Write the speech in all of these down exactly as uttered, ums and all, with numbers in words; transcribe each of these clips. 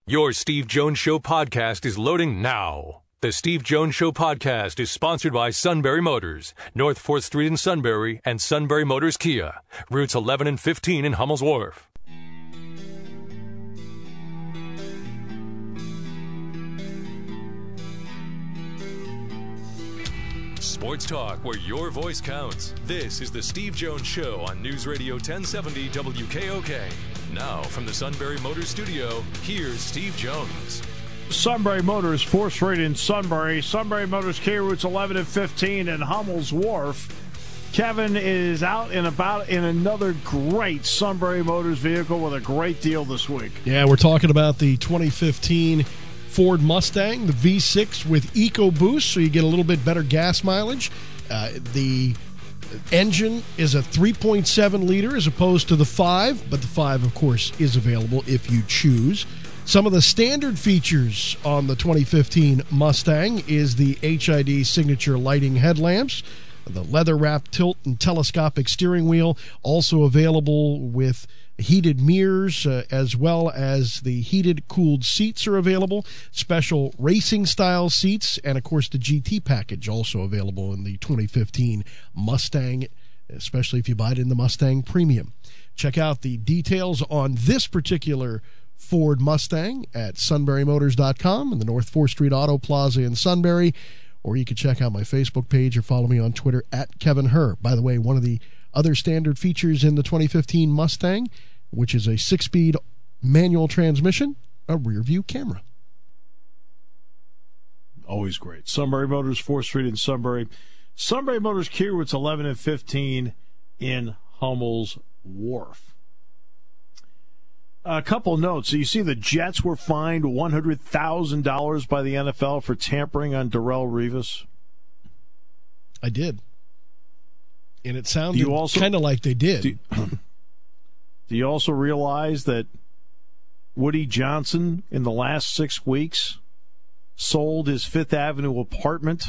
Your Steve Jones Show podcast is loading now. The Steve Jones Show podcast is sponsored by Sunbury Motors, North fourth Street in Sunbury, and Sunbury Motors Kia, routes eleven and fifteen in Hummel's Wharf. Sports talk where your voice counts. This is the Steve Jones Show on News Radio ten seventy W K O K. Now from the Sunbury Motors studio, here's Steve Jones. Sunbury Motors, fourth Street in Sunbury. Sunbury Motors Kia, routes eleven and fifteen in Hummel's Wharf. Kevin is out and about in another great Sunbury Motors vehicle with a great deal this week. Yeah, we're talking about the twenty fifteen Ford Mustang, the V six with EcoBoost, so you get a little bit better gas mileage. Uh, the engine is a three point seven liter as opposed to the five, but the five, of course, is available if you choose. Some of the standard features on the twenty fifteen Mustang is the H I D signature lighting headlamps, the leather-wrapped tilt and telescopic steering wheel, also available with heated mirrors, uh, as well as the heated, cooled seats are available, special racing-style seats, and, of course, the G T package also available in the twenty fifteen Mustang, especially if you buy it in the Mustang Premium. Check out the details on this particular Ford Mustang at sunbury motors dot com and the North fourth Street Auto Plaza in Sunbury, or you can check out my Facebook page or follow me on Twitter at Kevin Herr. By the way, one of the other standard features in the twenty fifteen Mustang, which is a six-speed manual transmission, a rear-view camera. Always great. Sunbury Motors, fourth Street in Sunbury. Sunbury Motors Kia, routes eleven and fifteen in Hummel's Wharf. A couple notes. So you see the Jets were fined one hundred thousand dollars by the N F L for tampering on Darrelle Revis. I did. And it sounded kind of like they did. Do, do you also realize that Woody Johnson, in the last six weeks, sold his Fifth Avenue apartment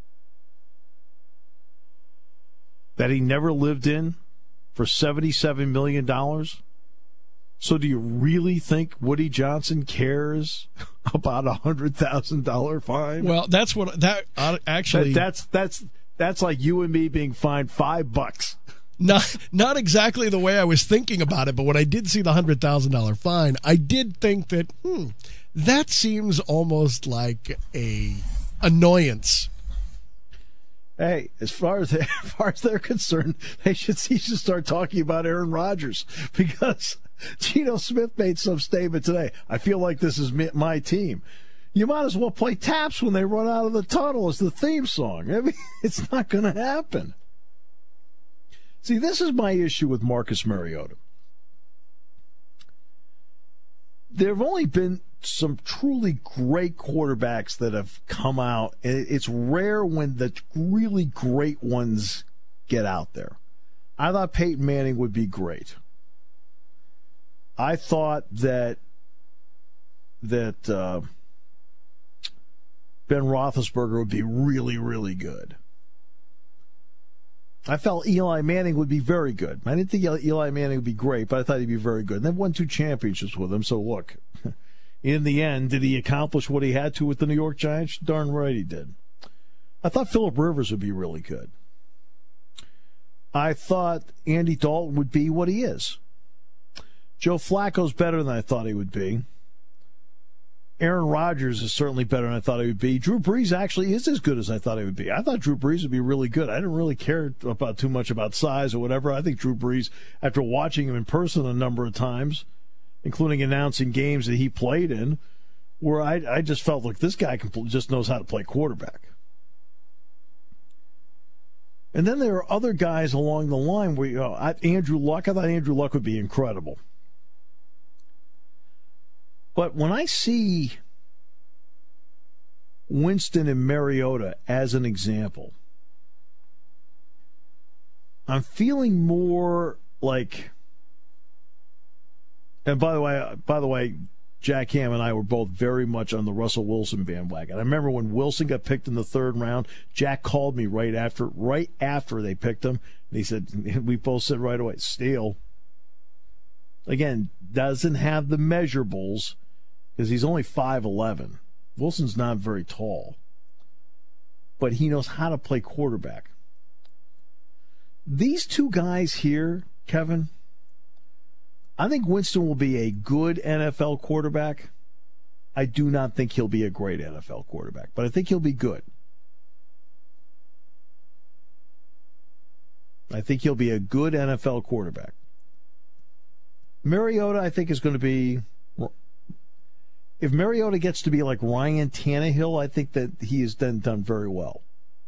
that he never lived in for seventy-seven million dollars? So do you really think Woody Johnson cares about a one hundred thousand dollars fine? Well, that's what that uh, actually... That, that's that's that's like you and me being fined five bucks. Not not exactly the way I was thinking about it, but when I did see the one hundred thousand dollars fine, I did think that, hmm, that seems almost like a annoyance. Hey, as far as, they, as far as they're concerned, they should, he should start talking about Aaron Rodgers, because Geno Smith made some statement today. I feel like this is my team. You might as well play Taps when they run out of the tunnel as the theme song. I mean, it's not going to happen. See, this is my issue with Marcus Mariota. There have only been some truly great quarterbacks that have come out. It's rare when the really great ones get out there. I thought Peyton Manning would be great. I thought that that uh, Ben Roethlisberger would be really, really good. I felt Eli Manning would be very good. I didn't think Eli Manning would be great, but I thought he'd be very good. And they've won two championships with him, so look. In the end, did he accomplish what he had to with the New York Giants? Darn right he did. I thought Phillip Rivers would be really good. I thought Andy Dalton would be what he is. Joe Flacco's better than I thought he would be. Aaron Rodgers is certainly better than I thought he would be. Drew Brees actually is as good as I thought he would be. I thought Drew Brees would be really good. I didn't really care about too much about size or whatever. I think Drew Brees, after watching him in person a number of times, including announcing games that he played in, where I, I just felt like this guy can, just knows how to play quarterback. And then there are other guys along the line where, you know, I, Andrew Luck, I thought Andrew Luck would be incredible. But when I see Winston and Mariota as an example, I'm feeling more like, and by the way, by the way, Jack Ham and I were both very much on the Russell Wilson bandwagon. I remember when Wilson got picked in the third round, Jack called me right after, right after they picked him, and he said, we both said right away, steal. Again, doesn't have the measurables because he's only five eleven. Wilson's not very tall, but he knows how to play quarterback. These two guys here, Kevin, I think Winston will be a good N F L quarterback. I do not think he'll be a great N F L quarterback, but I think he'll be good. I think he'll be a good N F L quarterback. Mariota, I think, is going to be... If Mariota gets to be like Ryan Tannehill, I think that he has then done very well.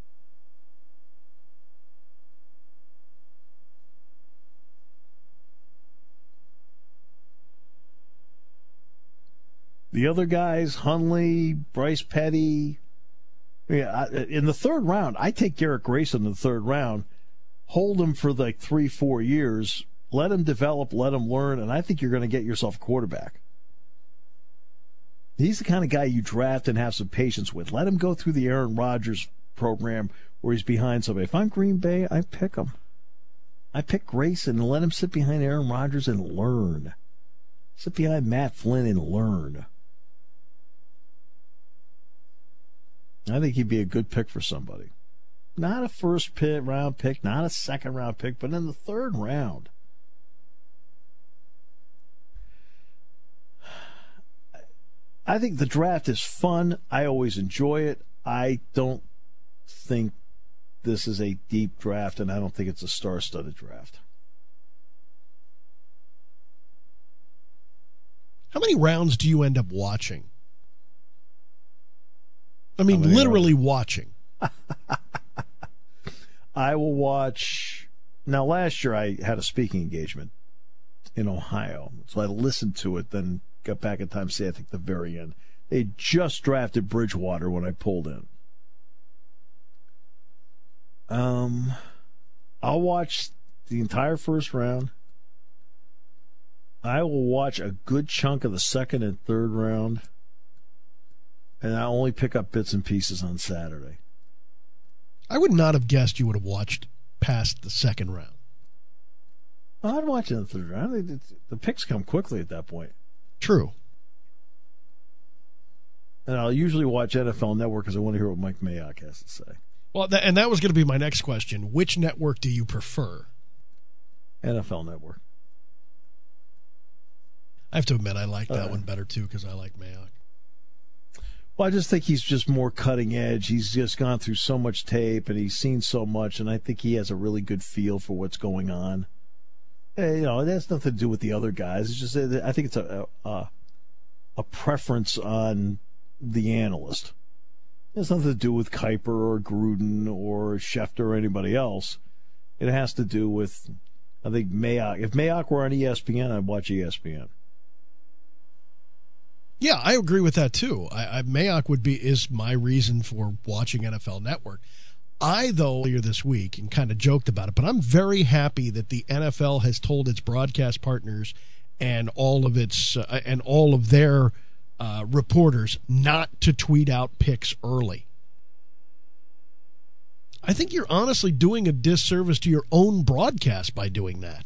The other guys, Hundley, Bryce Petty, yeah, in the third round, I take Garrett Grayson in the third round, hold him for like three, four years, let him develop, let him learn, and I think you're going to get yourself a quarterback. He's the kind of guy you draft and have some patience with. Let him go through the Aaron Rodgers program where he's behind somebody. If I'm Green Bay, I pick him. I pick Grayson and let him sit behind Aaron Rodgers and learn. Sit behind Matt Flynn and learn. I think he'd be a good pick for somebody. Not a first pick, round pick, not a second round pick, but in the third round. I think the draft is fun. I always enjoy it. I don't think this is a deep draft, and I don't think it's a star-studded draft. How many rounds do you end up watching? I mean, literally watching. I will watch. Now, last year I had a speaking engagement in Ohio, so I listened to it, then got back in time to say, I think, the very end. They just drafted Bridgewater when I pulled in. Um, I'll watch the entire first round. I will watch a good chunk of the second and third round. And I only pick up bits and pieces on Saturday. I would not have guessed you would have watched past the second round. Well, I'd watch in the third round. The picks come quickly at that point. True. And I'll usually watch N F L Network because I want to hear what Mike Mayock has to say. Well, that, and that was going to be my next question. Which network do you prefer? N F L Network. I have to admit, I like that right. one better, too, because I like Mayock. Well, I just think he's just more cutting edge. He's just gone through so much tape, and he's seen so much, and I think he has a really good feel for what's going on. You know, it has nothing to do with the other guys. It's just, I think it's a a, a preference on the analyst. It has nothing to do with Kuiper or Gruden or Schefter or anybody else. It has to do with, I think, Mayock. If Mayock were on E S P N, I'd watch E S P N. Yeah, I agree with that too. I, I, Mayock would be is my reason for watching N F L Network. I, though, earlier this week and kind of joked about it, but I'm very happy that the N F L has told its broadcast partners and all of its uh, and all of their uh, reporters not to tweet out picks early. I think you're honestly doing a disservice to your own broadcast by doing that.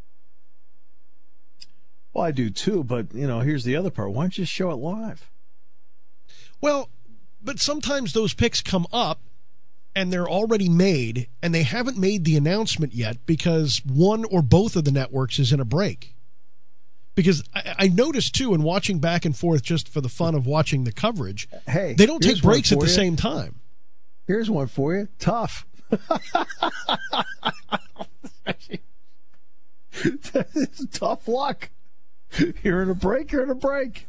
Well, I do too, but, you know, here's the other part. Why don't you just show it live? Well, but sometimes those picks come up and they're already made, and they haven't made the announcement yet because one or both of the networks is in a break. Because I, I noticed, too, in watching back and forth just for the fun of watching the coverage, hey, they don't take breaks at the you. same time. Here's one for you. Tough. It's tough luck. You're in a break, you're in a break.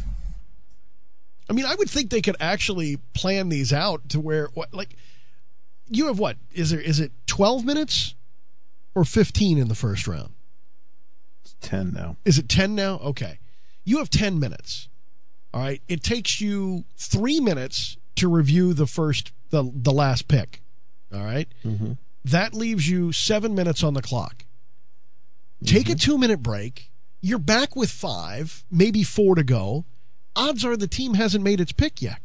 I mean, I would think they could actually plan these out to where, what, like, you have what? Is there? Is it twelve minutes or fifteen in the first round? It's ten now. Is it ten now? Okay. You have ten minutes. All right. It takes you three minutes to review the first, the, the last pick. All right. Mm-hmm. That leaves you seven minutes on the clock. Take mm-hmm. a two-minute break. You're back with five, maybe four to go. Odds are the team hasn't made its pick yet.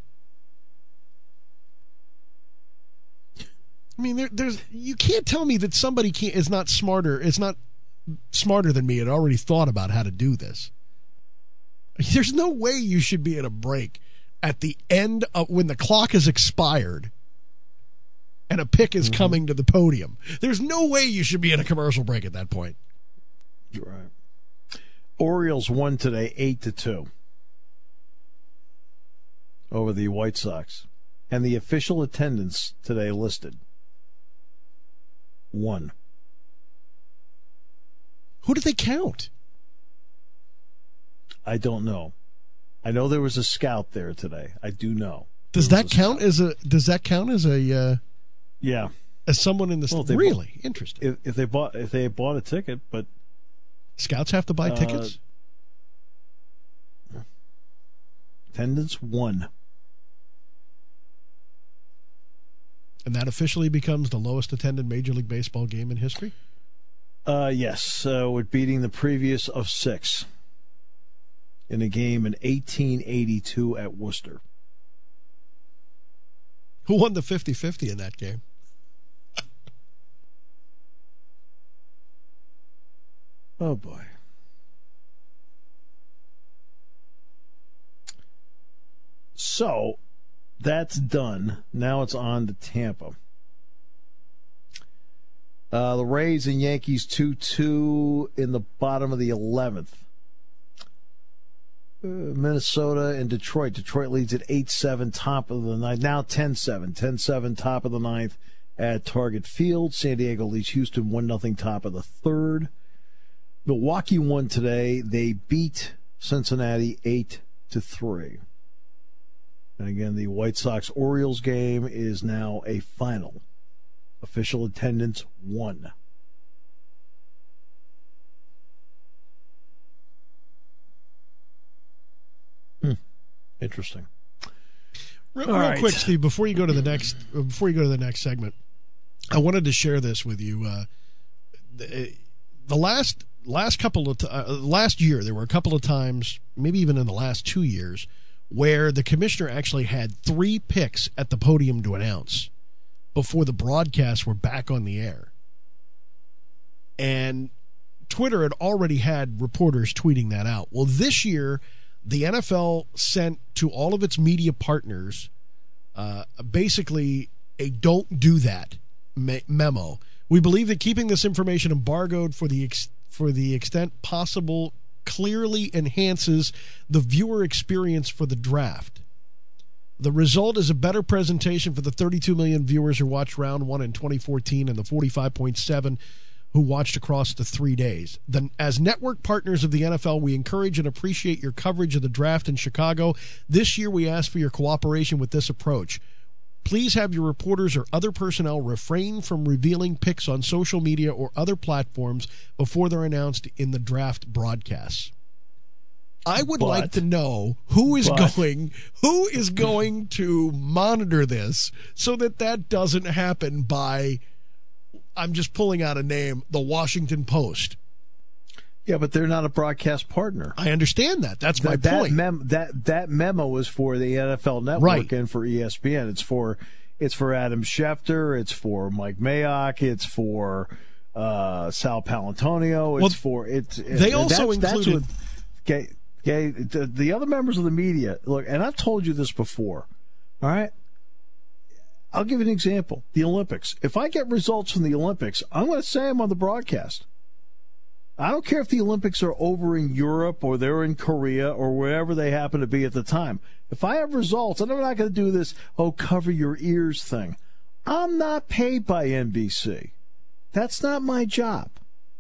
I mean, there, there's you can't tell me that somebody can't, is not smarter, is not smarter than me and already thought about how to do this. There's no way you should be at a break at the end of when the clock has expired and a pick is mm-hmm. coming to the podium. There's no way you should be in a commercial break at that point. You're right. Orioles won today eight to two over the White Sox. And the official attendance today listed one. Who did they count? I don't know. I know there was a scout there today. I do know. Does that count as a? Does that count as a? Uh, yeah. As someone in the well, really bought, interesting. If, if they bought if they bought a ticket, but scouts have to buy uh, tickets. Attendance one. And that officially becomes the lowest attended Major League Baseball game in history? Uh, yes, uh, with beating the previous of six in a game in eighteen eighty-two at Worcester. Who won the fifty-fifty in that game? Oh, boy. So... that's done. Now it's on to Tampa. Uh, the Rays and Yankees two two in the bottom of the eleventh. Uh, Minnesota and Detroit. Detroit leads at eight seven, top of the ninth. Now ten seven. ten seven, top of the ninth at Target Field. San Diego leads Houston one nothing, top of the third. Milwaukee won today. They beat Cincinnati eight to three. And again, the White Sox-Orioles game is now a final. Official attendance, one. Hmm. Interesting. Real, real right. quick, Steve, before you go to the next, before you go to the next segment, I wanted to share this with you. Uh, the, the last last couple of t- uh, last year, there were a couple of times, maybe even in the last two years, where the commissioner actually had three picks at the podium to announce before the broadcasts were back on the air. And Twitter had already had reporters tweeting that out. Well, this year, the N F L sent to all of its media partners uh, basically a don't do that me- memo. We believe that keeping this information embargoed for the ex- for the extent possible clearly enhances the viewer experience for the draft. The result is a better presentation for the thirty-two million viewers who watched round one in twenty fourteen and the forty-five point seven who watched across the three days. Then, as network partners of the N F L, we encourage and appreciate your coverage of the draft in Chicago. This year, we ask for your cooperation with this approach. Please have your reporters or other personnel refrain from revealing picks on social media or other platforms before they're announced in the draft broadcasts. I would but, like to know who is but, going who is going to monitor this so that that doesn't happen by, I'm just pulling out a name, the Washington Post. Yeah, but they're not a broadcast partner. I understand that. That's my that, point. That, mem- that that memo is for the N F L Network right. and for E S P N. It's for it's for Adam Schefter. It's for Mike Mayock. It's for uh, Sal Palantonio. It's well, for it's. They also that's, included. That's what, okay, okay, the, the other members of the media look, and I've told you this before. All right. I'll give you an example. The Olympics. If I get results from the Olympics, I'm going to say them on the broadcast. I don't care if the Olympics are over in Europe or they're in Korea or wherever they happen to be at the time. If I have results, and I'm not going to do this, oh, cover your ears thing. I'm not paid by N B C. That's not my job.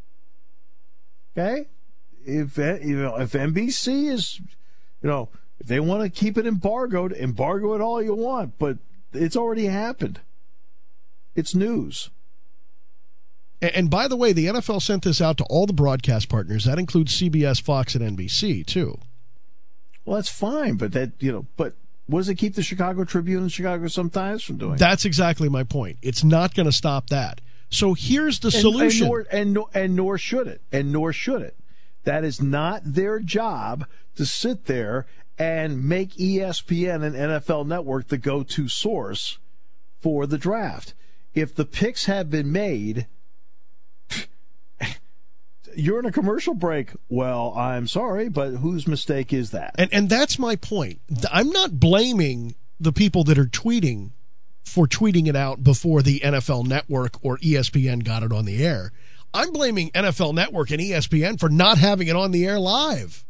Okay? If you know, if N B C is, you know, if they want to keep it embargoed, embargo it all you want, but it's already happened. It's news. And by the way, the N F L sent this out to all the broadcast partners. That includes C B S, Fox, and N B C, too. Well, that's fine, but that, you know, but what does it keep the Chicago Tribune and Chicago Sun-Times from doing? That's exactly my point. It's not going to stop that. So here's the and, solution. And nor, and, nor, and nor should it. And nor should it. That is not their job to sit there and make E S P N and N F L Network the go-to source for the draft. If the picks have been made, you're in a commercial break. Well, I'm sorry, but whose mistake is that? And and that's my point. I'm not blaming the people that are tweeting for tweeting it out before the N F L Network or E S P N got it on the air. I'm blaming N F L Network and E S P N for not having it on the air live.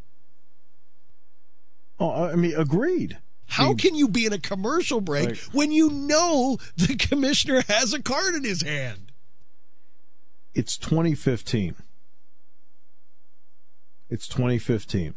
Oh, I mean, agreed. How can you be in a commercial break right. when you know the commissioner has a card in his hand? It's twenty fifteen. It's twenty fifteen.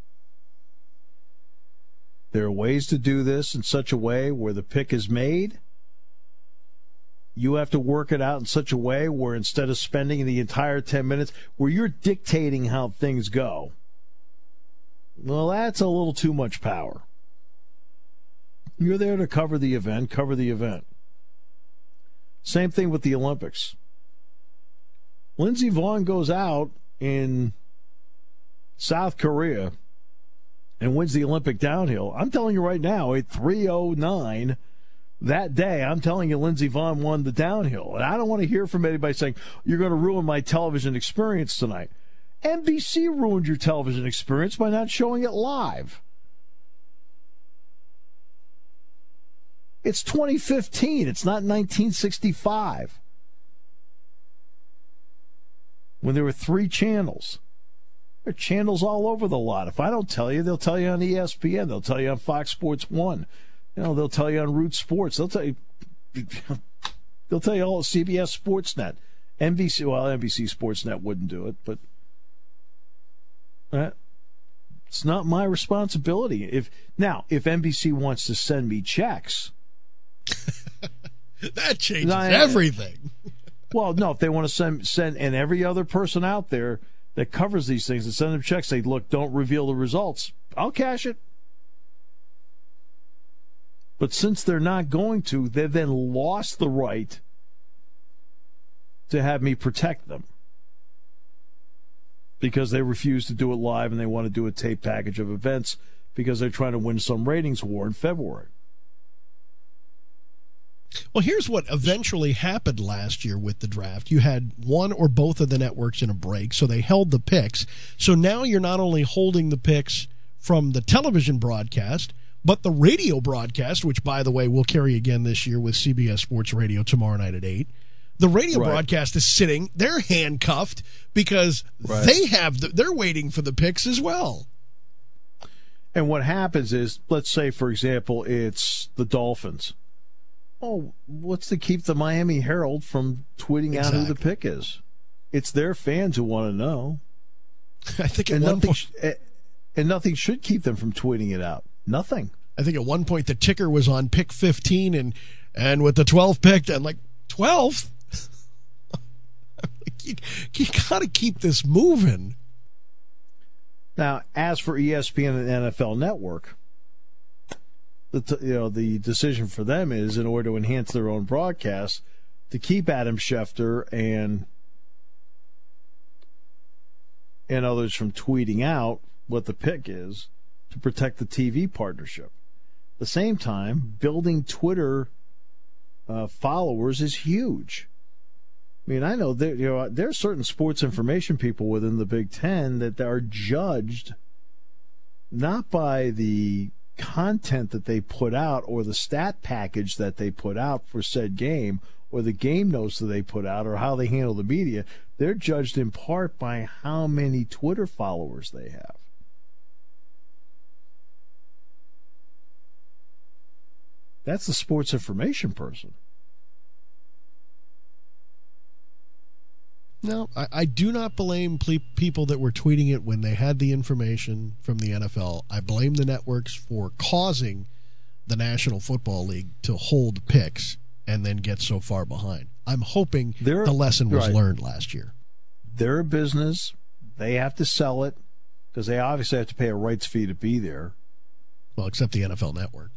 There are ways to do this in such a way where the pick is made. You have to work it out in such a way where instead of spending the entire ten minutes where you're dictating how things go, well, that's a little too much power. You're there to cover the event, cover the event. Same thing with the Olympics. Lindsey Vonn goes out in South Korea and wins the Olympic downhill. I'm telling you right now, at three oh nine that day, I'm telling you Lindsey Vonn won the downhill. And I don't want to hear from anybody saying, you're going to ruin my television experience tonight. N B C ruined your television experience by not showing it live. It's twenty fifteen. It's not nineteen sixty-five. When there were three channels. There are channels all over the lot. If I don't tell you, they'll tell you on E S P N. They'll tell you on Fox Sports one. You know, they'll tell you on Root Sports. They'll tell you. They'll tell you all at C B S Sportsnet, N B C. Well, N B C Sportsnet wouldn't do it, but uh, it's not my responsibility. If now, if N B C wants to send me checks, that changes I, everything. Well, no, if they want to send send and every other person out there that covers these things and send them checks, say, look, don't reveal the results. I'll cash it. But since they're not going to, they've then lost the right to have me protect them because they refuse to do it live and they want to do a tape package of events because they're trying to win some ratings war in February. Well, here's what eventually happened last year with the draft. You had one or both of the networks in a break, so they held the picks. So now you're not only holding the picks from the television broadcast, but the radio broadcast, which, by the way, we'll carry again this year with C B S Sports Radio tomorrow night at eight. The radio right. broadcast is sitting, they're handcuffed because right. they have the, they're waiting for the picks as well. And what happens is, let's say, for example, it's the Dolphins. Oh, what's to keep the Miami Herald from tweeting exactly. out who the pick is? It's their fans who want to know. I think at and one nothing, point, sh- and nothing should keep them from tweeting it out. Nothing. I think at one point the ticker was on pick fifteen, and and with the twelfth pick, I'm like, twelfth? you you got to keep this moving. Now, as for E S P N and N F L Network, the t- you know the decision for them is, in order to enhance their own broadcast, to keep Adam Schefter and and others from tweeting out what the pick is, to protect the T V partnership. At the same time, building Twitter uh, followers is huge. I mean, I know there you know there are certain sports information people within the Big Ten that are judged not by the content that they put out or the stat package that they put out for said game or the game notes that they put out or how they handle the media. They're judged in part by how many Twitter followers they have. That's the sports information person. No, I, I do not blame ple- people that were tweeting it when they had the information from the N F L. I blame the networks for causing the National Football League to hold picks and then get so far behind. I'm hoping they're, the lesson was right. learned last year. They're a business. They have to sell it because they obviously have to pay a rights fee to be there. Well, except the N F L Network.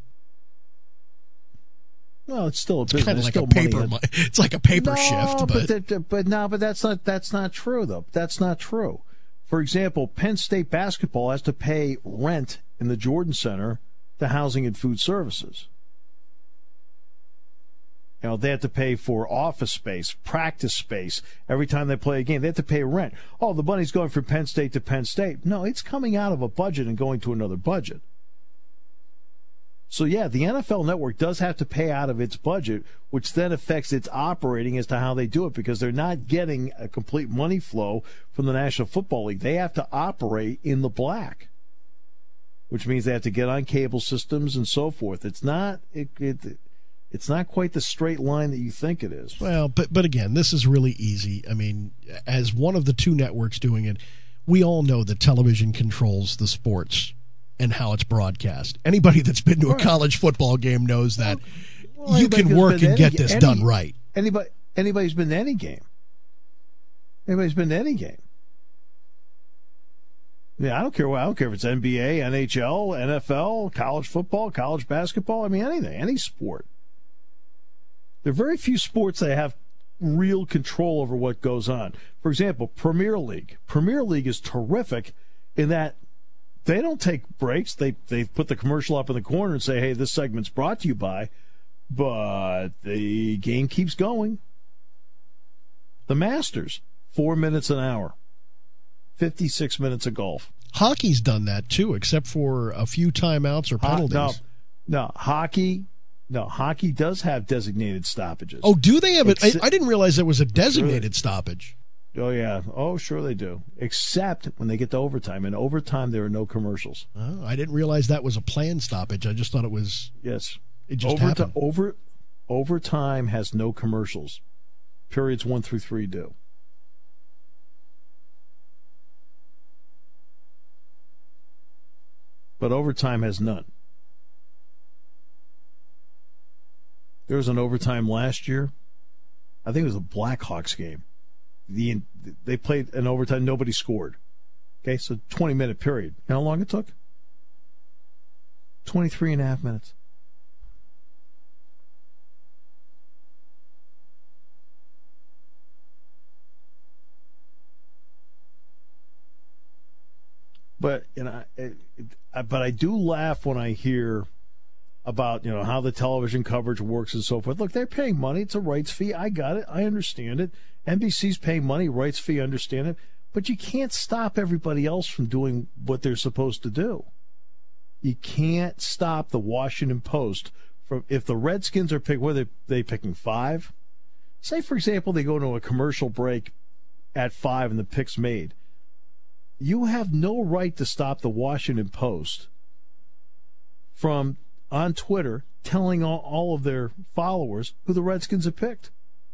Well, it's still a it's business. Kind of like still a paper. Money. It's like a paper no, shift, but but, that, but no, but that's not that's not true though. That's not true. For example, Penn State basketball has to pay rent in the Jordan Center to Housing and Food Services. You know, they have to pay for office space, practice space every time they play a game. They have to pay rent. Oh, the money's going from Penn State to Penn State. No, it's coming out of a budget and going to another budget. So, yeah, the N F L Network does have to pay out of its budget, which then affects its operating as to how they do it, because they're not getting a complete money flow from the National Football League. They have to operate in the black, which means they have to get on cable systems and so forth. It's not it, it it's not quite the straight line that you think it is. Well, but but again, this is really easy. I mean, as one of the two networks doing it, we all know that television controls the sports and how it's broadcast. Anybody that's been to a college football game knows that well, you can work and get this any, done right. Anybody, anybody's been to any game. Anybody's been to any game. Yeah, I don't care. I don't care if it's N B A, N H L, N F L, college football, college basketball. I mean, anything, any sport. There are very few sports that have real control over what goes on. For example, Premier League. Premier League is terrific in that they don't take breaks. They they put the commercial up in the corner and say, hey, this segment's brought to you by, but the game keeps going. The Masters, four minutes an hour, fifty-six minutes of golf. Hockey's done that too, except for a few timeouts or penalties. Ho- no, no, hockey, no, hockey does have designated stoppages. Oh, do they have it? Except, I, I didn't realize there was a designated sure. stoppage. Oh, yeah. Oh, sure they do. Except when they get to overtime. In overtime, there are no commercials. Oh, I didn't realize that was a planned stoppage. I just thought it was. Yes. It just over happened. To, over, overtime has no commercials. Periods one through three do. But overtime has none. There was an overtime last year. I think it was a Blackhawks game. The they played an overtime, nobody scored. Okay, so twenty-minute period. You know how long it took? twenty-three and a half minutes. But you know, it, it, but I do laugh when I hear about, you know, how the television coverage works and so forth. Look, they're paying money. It's a rights fee. I got it. I understand it. N B C's paying money, rights fee, understand it. But you can't stop everybody else from doing what they're supposed to do. You can't stop the Washington Post from, if the Redskins are picking, what are they, they picking, five? Say, for example, they go into a commercial break at five and the pick's made. You have no right to stop the Washington Post from, on Twitter, telling all, all of their followers who the Redskins have picked.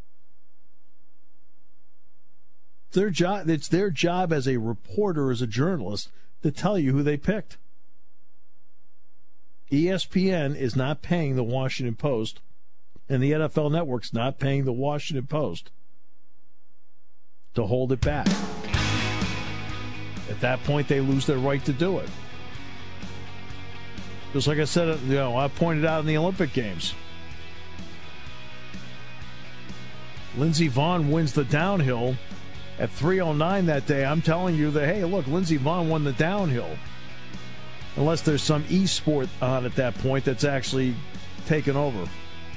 Their job, it's their job as a reporter, as a journalist, to tell you who they picked. E S P N is not paying the Washington Post, and the N F L Network's not paying the Washington Post to hold it back. At that point, they lose their right to do it. Just like I said, you know, I pointed out in the Olympic Games. Lindsey Vonn wins the downhill at three oh nine that day. I'm telling you that, hey, look, Lindsey Vonn won the downhill. Unless there's some e-sport on at that point that's actually taken over.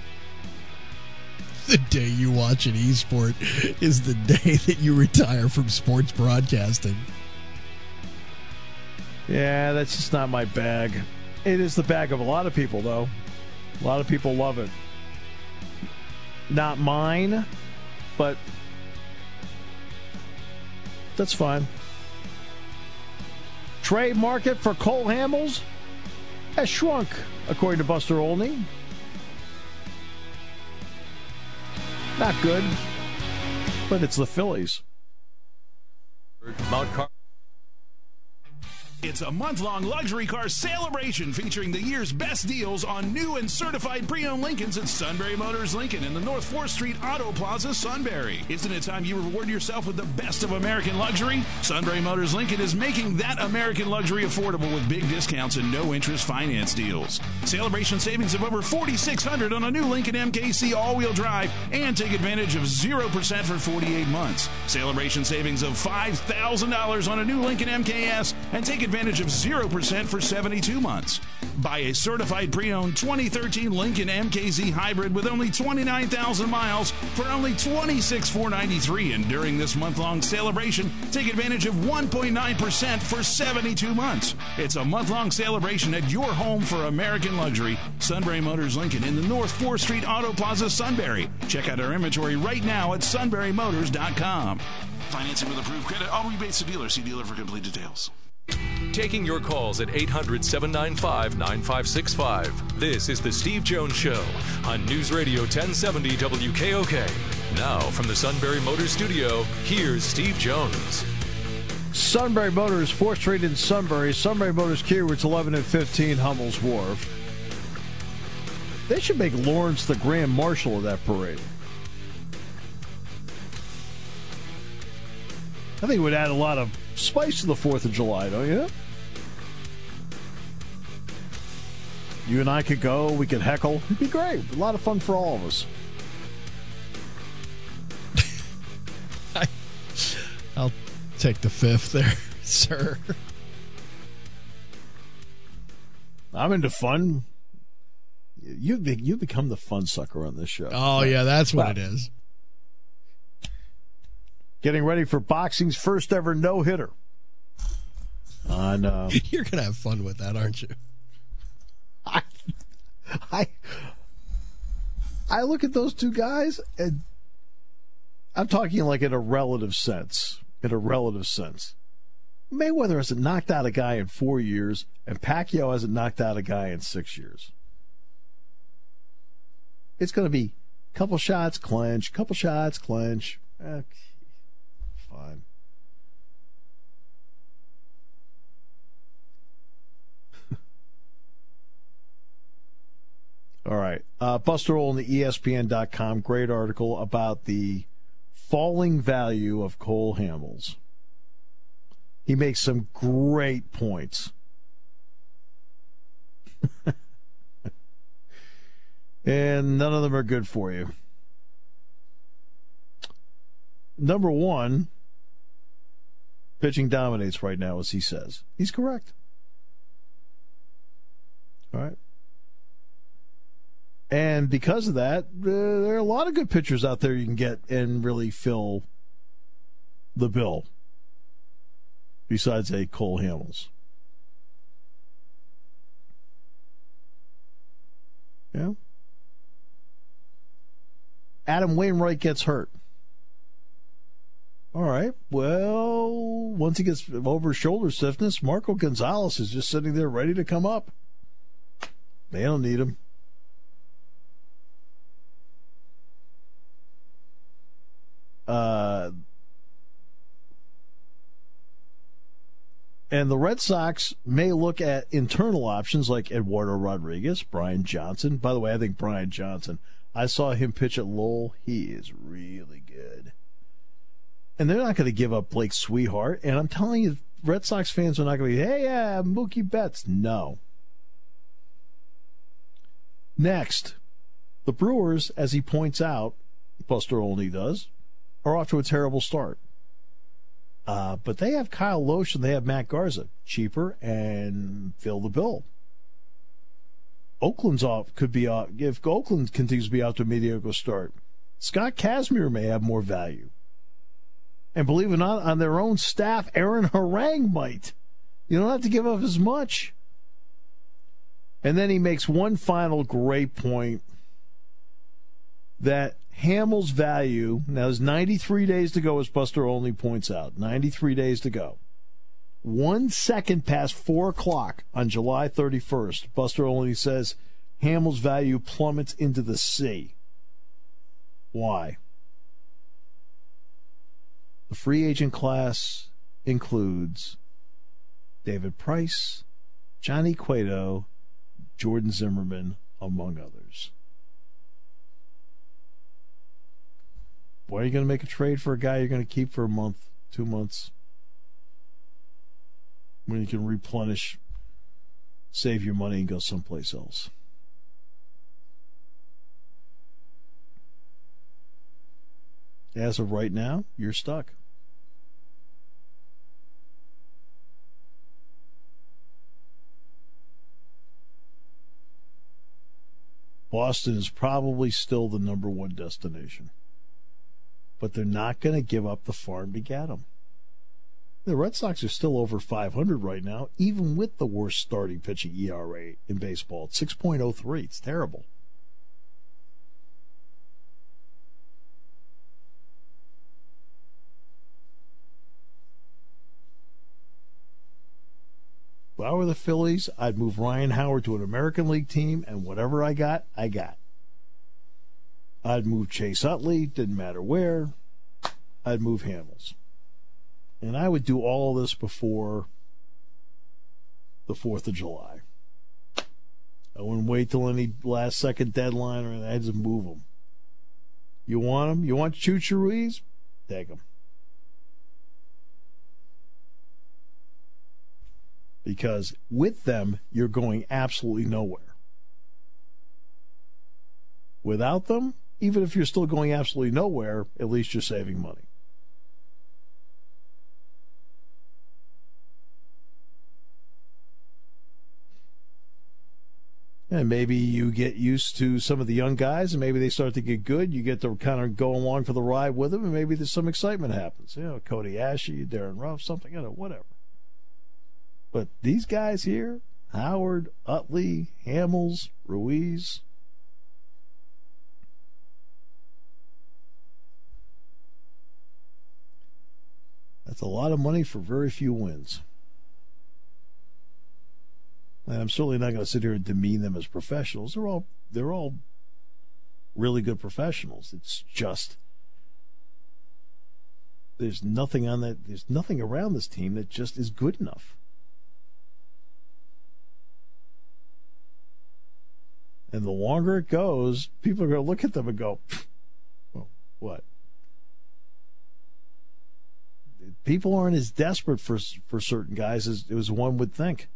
The day you watch an e-sport is the day that you retire from sports broadcasting. Yeah, that's just not my bag. It is the bag of a lot of people, though. A lot of people love it. Not mine, but that's fine. Trade market for Cole Hamels has shrunk, according to Buster Olney. Not good, but it's the Phillies. Mount Car- It's a month-long luxury car celebration featuring the year's best deals on new and certified pre-owned Lincolns at Sunbury Motors Lincoln in the North fourth Street Auto Plaza, Sunbury. Isn't it time you reward yourself with the best of American luxury? Sunbury Motors Lincoln is making that American luxury affordable with big discounts and no-interest finance deals. Celebration savings of over four thousand six hundred dollars on a new Lincoln M K C all-wheel drive and take advantage of zero percent for forty-eight months. Celebration savings of five thousand dollars on a new Lincoln M K S and take advantage of zero percent for seventy-two months. Buy a certified pre-owned twenty thirteen Lincoln M K Z Hybrid with only twenty-nine thousand miles for only twenty-six thousand four hundred ninety-three dollars. And during this month-long celebration, take advantage of one point nine percent for seventy-two months. It's a month-long celebration at your home for American luxury. Sunbury Motors Lincoln in the North fourth Street Auto Plaza, Sunbury. Check out our inventory right now at sunbury motors dot com. Financing with approved credit. All rebates to dealer. See dealer for complete details. Taking your calls at eight hundred, seven nine five, nine five six five. This is The Steve Jones Show on News Radio ten seventy W K O K. Now, from the Sunbury Motors Studio, here's Steve Jones. Sunbury Motors, fourth Street in Sunbury. Sunbury Motors Kia, routes eleven and fifteen, Hummel's Wharf. They should make Lawrence the Grand Marshal of that parade. I think it would add a lot of spice to the fourth of July, don't you? You and I could go. We could heckle. It'd be great. A lot of fun for all of us. I, I'll take the fifth there, sir. I'm into fun. You you become the fun sucker on this show. Oh, yeah, that's what well, it is. Getting ready for boxing's first ever no-hitter. On, uh, You're going to have fun with that, aren't you? I, I, I look at those two guys, and I'm talking like in a relative sense. In a relative sense. Mayweather hasn't knocked out a guy in four years, and Pacquiao hasn't knocked out a guy in six years. It's going to be a couple shots, clinch, couple shots, clinch. Okay. Fine. All right. Uh, Buster Olney, E S P N dot com, great article about the falling value of Cole Hamels. He makes some great points. And none of them are good for you. Number one, pitching dominates right now, as he says. He's correct. All right. And because of that, uh, there are a lot of good pitchers out there you can get and really fill the bill, besides a Cole Hamels. Yeah. Adam Wainwright gets hurt. All right. Well, once he gets over shoulder stiffness, Marco Gonzalez is just sitting there ready to come up. They don't need him. Uh, and the Red Sox may look at internal options like Eduardo Rodriguez, Brian Johnson. By the way, I think Brian Johnson, I saw him pitch at Lowell. He is really good. And they're not going to give up Blake Sweetheart. And I'm telling you, Red Sox fans are not going to be, hey, yeah, Mookie Betts. No. Next, the Brewers, as he points out, Buster Olney does, are off to a terrible start. Uh, but they have Kyle Loesch and they have Matt Garza. Cheaper and fill the bill. Oakland's off, could be off. If Oakland continues to be out to a mediocre start, Scott Kazmir may have more value. And believe it or not, on their own staff, Aaron Harang might. You don't have to give up as much. And then he makes one final great point that Hamels' value, now there's ninety-three days to go, as Buster Olney points out. ninety-three days to go. One second past four o'clock on July thirty-first, Buster Olney says Hamels' value plummets into the sea. Why? The free agent class includes David Price, Johnny Cueto, Jordan Zimmerman, among others. Why are you going to make a trade for a guy you're going to keep for a month, two months, when you can replenish, save your money, and go someplace else? As of right now, you're stuck. Boston is probably still the number one destination. But they're not going to give up the farm to get them. The Red Sox are still over five hundred right now, even with the worst starting pitching E R A in baseball. It's six point oh three. It's terrible. If I were the Phillies, I'd move Ryan Howard to an American League team, and whatever I got, I got. I'd move Chase Utley, didn't matter where. I'd move Hamels. And I would do all of this before the fourth of July. I wouldn't wait till any last-second deadline or anything. I'd just move them. You want them? You want Chucho Ruiz? Take them. Because with them, you're going absolutely nowhere. Without them, even if you're still going absolutely nowhere, at least you're saving money. And maybe you get used to some of the young guys, and maybe they start to get good. You get to kind of go along for the ride with them, and maybe there's some excitement happens. You know, Cody Ashe, Darren Ruff, something, you know, whatever. But these guys here, Howard, Utley, Hamels, Ruiz, that's a lot of money for very few wins. And I'm certainly not going to sit here and demean them as professionals. They're all they're all really good professionals. It's just there's nothing on that. There's nothing around this team that just is good enough. And the longer it goes, people are going to look at them and go, well, what? People aren't as desperate for for certain guys as, as one would think.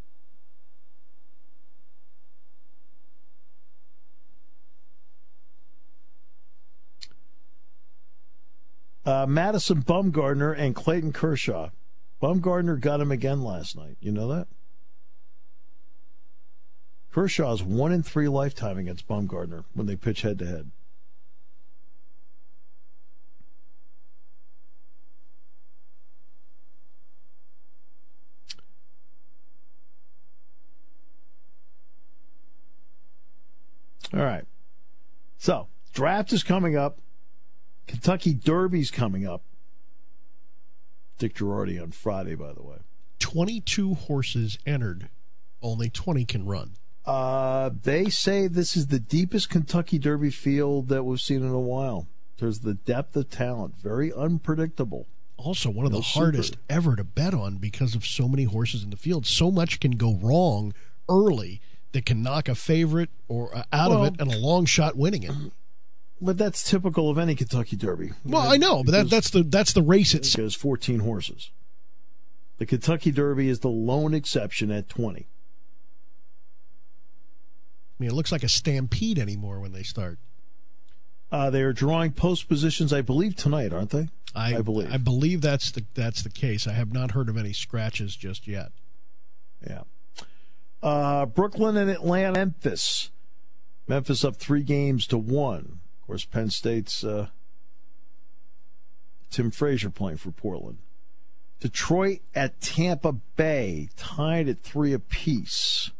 Uh, Madison Bumgarner and Clayton Kershaw. Bumgarner got him again last night. You know that? Kershaw's one in three lifetime against Bumgarner when they pitch head to head. All right. So, draft is coming up. Kentucky Derby's coming up. Dick Girardi on Friday, by the way. twenty-two horses entered. Only twenty can run. Uh, they say this is the deepest Kentucky Derby field that we've seen in a while. There's the depth of talent. Very unpredictable. Also, one of no the hardest super. ever to bet on because of so many horses in the field. So much can go wrong early that can knock a favorite or uh, out well, of it and a long shot winning it. But that's typical of any Kentucky Derby. Well, I know, but that, that's the that's the race itself. There's fourteen horses. The Kentucky Derby is the lone exception at twenty. I mean, it looks like a stampede anymore when they start. Uh, they are drawing post positions, I believe, tonight, aren't they? I, I believe. I believe that's the that's the case. I have not heard of any scratches just yet. Yeah. Uh, Brooklyn and Atlanta, Memphis. Memphis up three games to one. Of course, Penn State's uh, Tim Frazier playing for Portland. Detroit at Tampa Bay, tied at three apiece.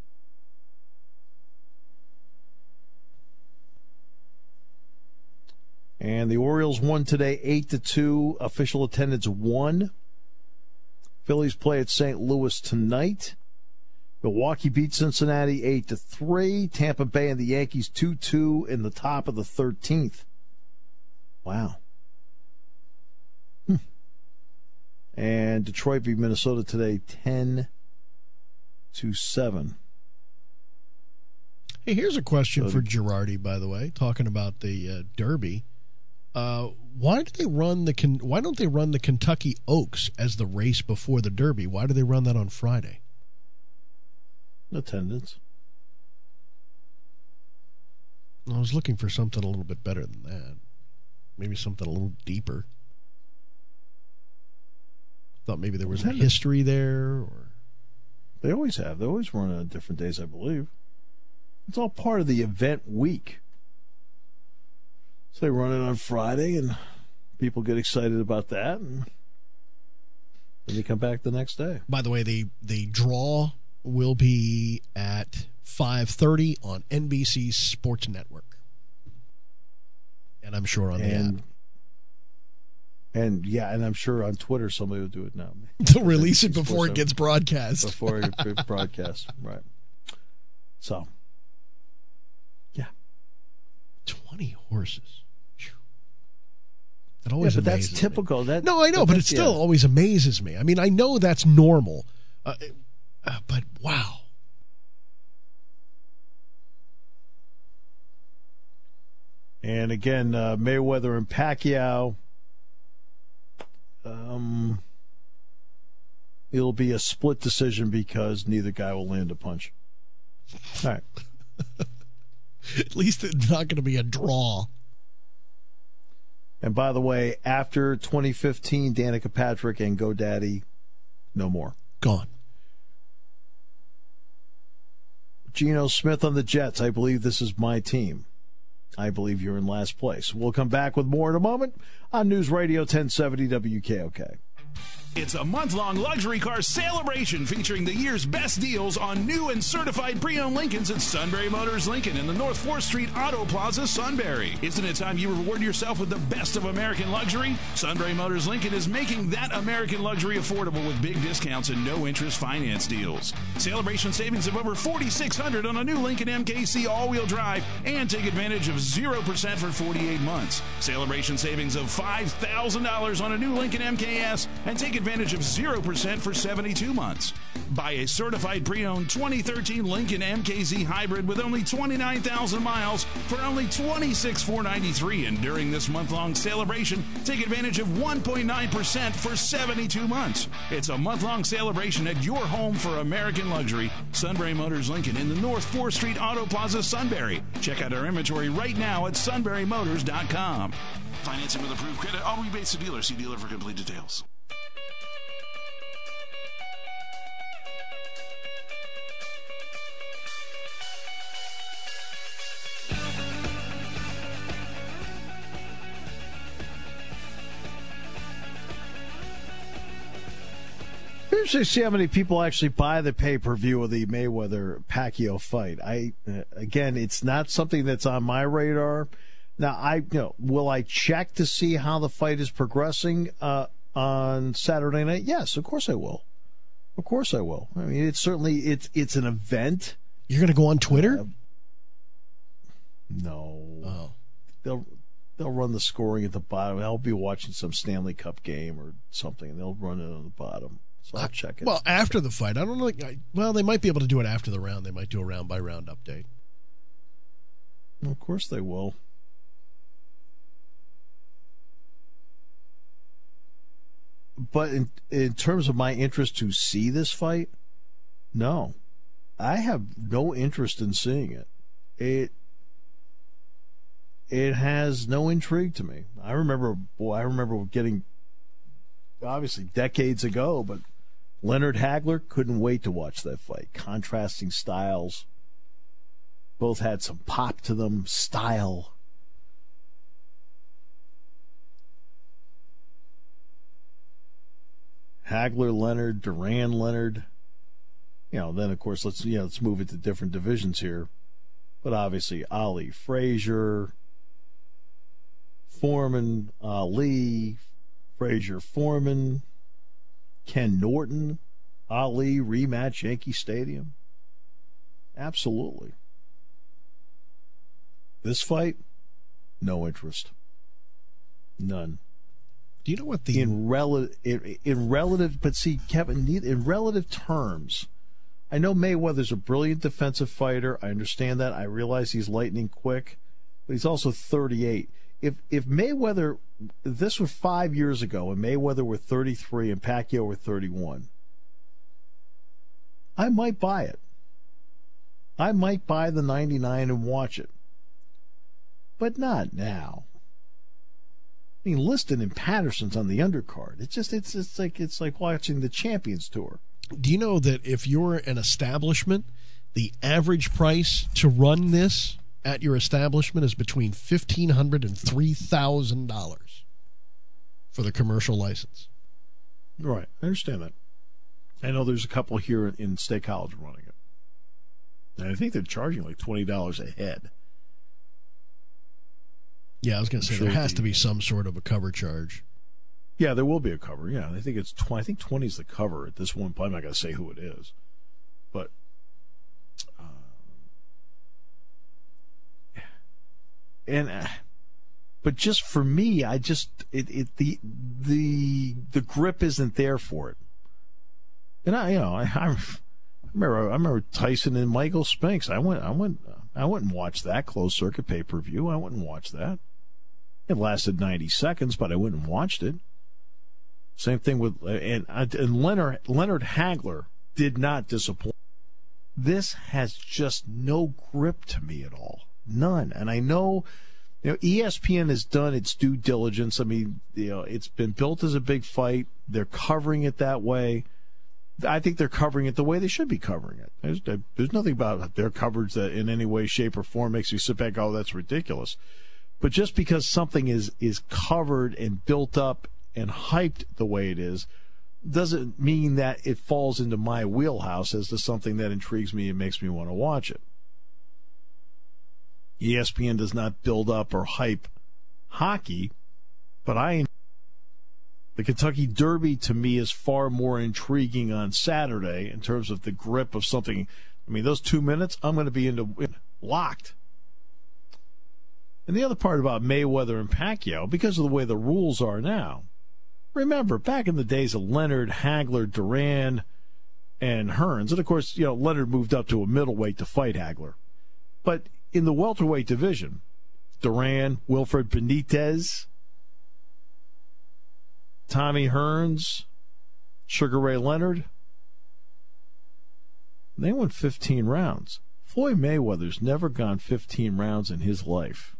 And the Orioles won today eight to two. Official attendance one. Phillies play at Saint Louis tonight. Milwaukee beat Cincinnati eight to three. Tampa Bay and the Yankees two two in the top of the thirteenth. Wow. Hmm. And Detroit beat Minnesota today ten to seven. Hey, here's a question for Girardi, by the way, talking about the uh, Derby. Uh, why do they run the why don't they run the Kentucky Oaks as the race before the Derby? Why do they run that on Friday? Attendance. I was looking for something a little bit better than that. Maybe something a little deeper. Thought maybe there was a history there, or they always have. They always run on different days, I believe. It's all part of the event week. So they run it on Friday, and people get excited about that, and then you come back the next day. By the way, the, the draw will be at five thirty on N B C Sports Network. And I'm sure on and, the app. And, yeah, and I'm sure on Twitter somebody will do it now. They'll release it before it gets broadcast. Before it gets broadcast, right. So, yeah. twenty horses. That always yeah, but amazes that's typical. Me. That, no, I know, but it still yeah. always amazes me. I mean, I know that's normal, uh, uh, but wow. And again, uh, Mayweather and Pacquiao, um, it'll be a split decision because neither guy will land a punch. All right. At least it's not going to be a draw. And by the way, after twenty fifteen, Danica Patrick and GoDaddy, no more. Gone. Geno Smith on the Jets. I believe this is my team. I believe you're in last place. We'll come back with more in a moment on News Radio ten seventy W K O K. It's a month-long luxury car celebration featuring the year's best deals on new and certified pre-owned Lincolns at Sunbury Motors Lincoln in the North fourth Street Auto Plaza, Sunbury. Isn't it time you reward yourself with the best of American luxury? Sunbury Motors Lincoln is making that American luxury affordable with big discounts and no-interest finance deals. Celebration savings of over four thousand six hundred dollars on a new Lincoln M K C all-wheel drive and take advantage of zero percent for forty-eight months. Celebration savings of five thousand dollars on a new Lincoln M K S and take advantage of zero percent for seventy-two months. Buy a certified pre-owned twenty thirteen Lincoln M K Z Hybrid with only twenty-nine thousand miles for only twenty-six thousand four hundred ninety-three dollars. And during this month-long celebration, take advantage of one point nine percent for seventy-two months. It's a month-long celebration at your home for American luxury. Sunbury Motors Lincoln in the North fourth Street Auto Plaza, Sunbury. Check out our inventory right now at sunbury motors dot com. Financing with approved credit. All rebates to dealer. See dealer for complete details. Interesting to see how many people actually buy the pay-per-view of the Mayweather-Pacquiao fight. I uh, again, it's not something that's on my radar. Now, I you know, will I check to see how the fight is progressing uh, on Saturday night? Yes, of course I will. Of course I will. I mean, it's certainly it's it's an event. You're going to go on Twitter? Uh, no. Oh. They'll they'll run the scoring at the bottom. I'll be watching some Stanley Cup game or something, and they'll run it on the bottom. So I'll check it. Well, after the fight, I don't know. Well, they might be able to do it after the round. They might do a round-by-round update. Well, of course they will. But in, in terms of my interest to see this fight, no. I have no interest in seeing it. It it has no intrigue to me. I remember, boy, I remember getting, obviously decades ago, but Leonard Hagler, couldn't wait to watch that fight. Contrasting styles. Both had some pop to them, style. Hagler, Leonard, Duran, Leonard. You know, then of course let's you know let's move it to different divisions here. But obviously Ali, Frazier, Foreman, Ali, Frazier, Foreman, Ken Norton, Ali rematch, Yankee Stadium. Absolutely. This fight, no interest. None. Do you know what the in relative in, in relative? But see, Kevin, in relative terms, I know Mayweather's a brilliant defensive fighter. I understand that. I realize he's lightning quick, but he's also thirty-eight. If if Mayweather, if this was five years ago, and Mayweather were thirty-three and Pacquiao were thirty-one, I might buy it. I might buy the ninety-nine and watch it, but not now. I mean, Liston and Patterson's on the undercard. It's just it's it's like it's like watching the Champions Tour. Do you know that if you're an establishment, the average price to run this at your establishment is between fifteen hundred dollars and three thousand dollars for the commercial license. Right. I understand that. I know there's a couple here in State College running it. And I think they're charging like twenty dollars a head. Yeah, I was going to say sure there has the, to be some sort of a cover charge. Yeah, there will be a cover. Yeah, I think it's tw- I think twenty is the cover at this one point. I'm not going to say who it is, but uh, and uh, but just for me, I just it, it the the the grip isn't there for it. And I, you know, I, I remember I remember Tyson and Michael Spinks. I went, I went, I went and watched that closed circuit pay per view. I went and watched that. It lasted ninety seconds, but I went and watched it. Same thing with and and Leonard Leonard Hagler did not disappoint. This has just no grip to me at all, none. And I know, you know, E S P N has done its due diligence. I mean, you know, it's been built as a big fight. They're covering it that way. I think they're covering it the way they should be covering it. There's, there's nothing about their coverage that in any way, shape, or form makes you sit back, oh, that's ridiculous. But just because something is is covered and built up and hyped the way it is doesn't mean that it falls into my wheelhouse as to something that intrigues me and makes me want to watch it. E S P N does not build up or hype hockey, but I the Kentucky Derby to me is far more intriguing on Saturday in terms of the grip of something. I mean, those two minutes, I'm going to be into locked. And the other part about Mayweather and Pacquiao, because of the way the rules are now, remember, back in the days of Leonard, Hagler, Duran, and Hearns, and of course, you know, Leonard moved up to a middleweight to fight Hagler. But in the welterweight division, Duran, Wilfred Benitez, Tommy Hearns, Sugar Ray Leonard, they went fifteen rounds. Floyd Mayweather's never gone fifteen rounds in his life.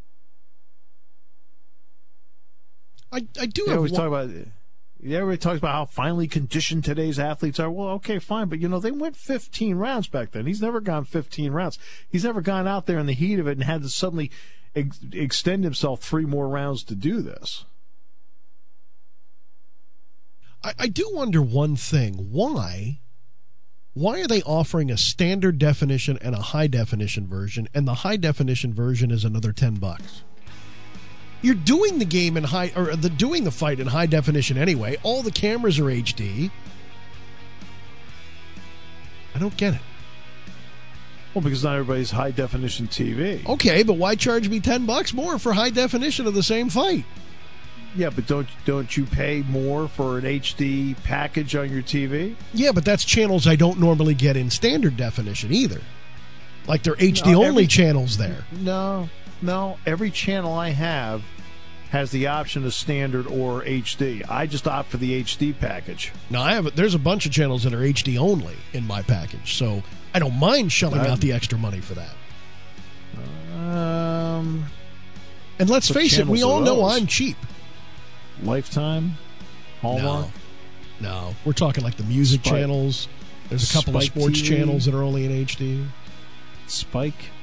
I, I do They have always one... talk about yeah, everybody talks about how finely conditioned today's athletes are. Well, okay, fine, but you know, they went fifteen rounds back then. He's never gone fifteen rounds. He's never gone out there in the heat of it and had to suddenly ex- extend himself three more rounds to do this. I, I do wonder one thing. Why? Why are they offering a standard definition and a high definition version, and the high definition version is another ten bucks? You're doing the game in high, or the doing the fight in high definition anyway. All the cameras are H D. I don't get it. Well, because not everybody's high definition T V. Okay, but why charge me ten bucks more for high definition of the same fight? Yeah, but don't don't you pay more for an H D package on your T V? Yeah, but that's channels I don't normally get in standard definition either. Like they're H D No, only every, channels there. No, no. Every channel I have has the option of standard or H D. I just opt for the H D package. Now I have there's a bunch of channels that are H D only in my package, so I don't mind shelling I'm, out the extra money for that. Um, and let's face it, we all know I'm cheap. Lifetime, Hallmark. No, no, we're talking like the music Spike. channels. There's a couple Spike of sports T V. channels that are only in H D. Spike.